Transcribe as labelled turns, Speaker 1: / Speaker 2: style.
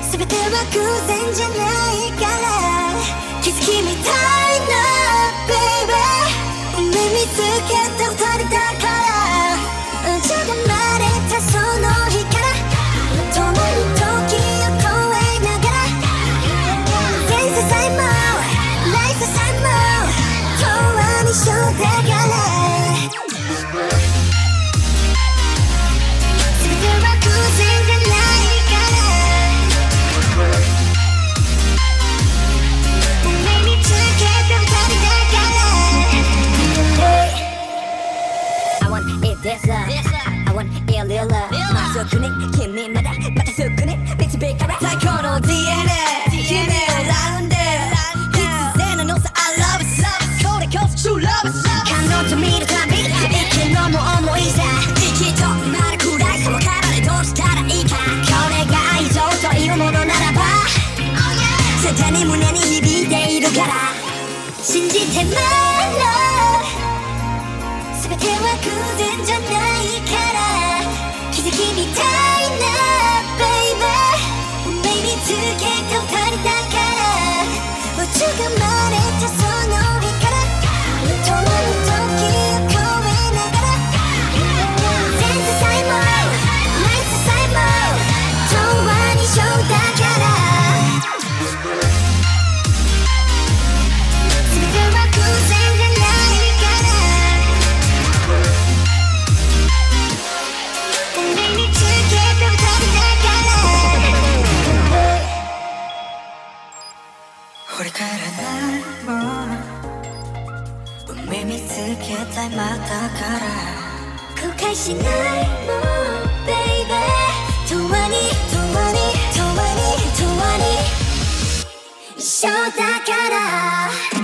Speaker 1: 全ては偶然じゃないから気づきみたいな Baby 運命見つけた二人だからじゃがまれたその日から共に時を越えながら前世さえも来世さえも永遠に一緒だからI want a little love まっすぐに君まだまたすぐに導かれ最高の DNA 君を選んで必然なのさ I love it これこそ true love 彼女見るたび生きるのも重いさきっとまるくらいその体でどうしたらいいかこれが愛情というものならば絶対に胸に響いているから信じてみろ全ては偶然じゃないから奇跡みたいな Baby 運命見つけた二人だから宇宙が生まれたその日から共に時を越えながら前世さえも来世さえも永遠に一緒だから全ては偶然じゃないからこれから何も運命見つけたいまだから後悔しないもん Baby 永遠に永遠に永遠に永遠に一緒だから